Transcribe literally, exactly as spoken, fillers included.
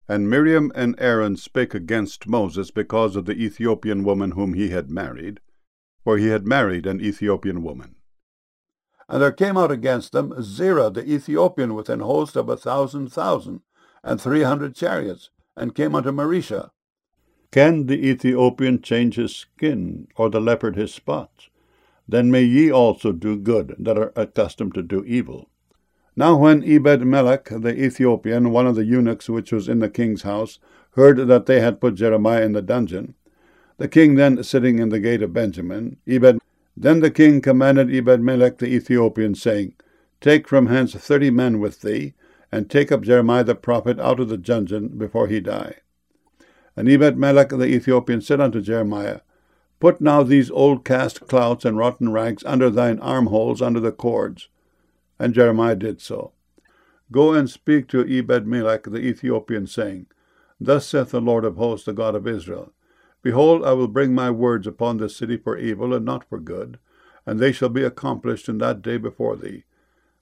And Miriam and Aaron spake against Moses because of the Ethiopian woman whom he had married, for he had married an Ethiopian woman. And there came out against them Zerah the Ethiopian with an host of a thousand thousand, and three hundred chariots, and came unto Marisha. Can the Ethiopian change his skin, or the leopard his spots? Then may ye also do good, that are accustomed to do evil. Now when Ebed-melech the Ethiopian, one of the eunuchs which was in the king's house, heard that they had put Jeremiah in the dungeon, the king then sitting in the gate of Benjamin, Ebed, then the king commanded Ebed-melech the Ethiopian, saying, Take from hence thirty men with thee, and take up Jeremiah the prophet out of the dungeon before he die. And Ebed-melech the Ethiopian said unto Jeremiah, Put now these old cast clouts and rotten rags under thine armholes under the cords. And Jeremiah did so. Go and speak to Ebed-melech the Ethiopian, saying, Thus saith the Lord of hosts, the God of Israel, Behold, I will bring my words upon this city for evil and not for good, and they shall be accomplished in that day before thee.